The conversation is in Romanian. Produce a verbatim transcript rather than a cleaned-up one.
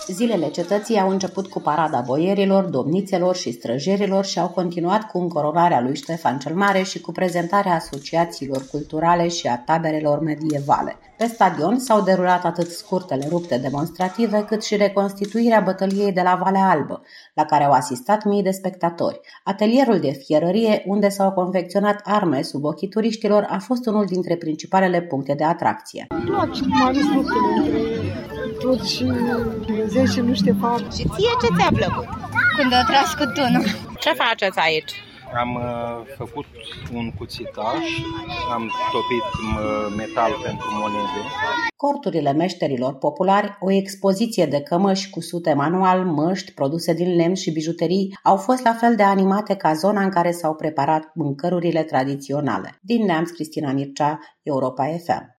Zilele cetății au început cu parada boierilor, domnițelor și străjerilor și au continuat cu încoronarea lui Ștefan cel Mare și cu prezentarea asociațiilor culturale și a taberelor medievale. Pe stadion s-au derulat atât scurtele rupte demonstrative, cât și reconstituirea bătăliei de la Valea Albă, la care au asistat mii de spectatori. Atelierul de fierărie, unde s-au confecționat arme sub ochii turiștilor, a fost unul dintre principalele puncte de atracție. Îmi place cum ales luptele între turci și englezezi și nu Ștefan. Și ție ce ți-a plăcut când a tras cu tunul? Ce faceți aici? Am uh, făcut un cuțitaș, am topit uh, metal pentru monede. Corturile meșterilor populari, o expoziție de cămăși, cusute manual, măști, produse din lemn și bijuterii au fost la fel de animate ca zona în care s-au preparat mâncărurile tradiționale. Din Neamț, Cristina Mircea, Europa F M.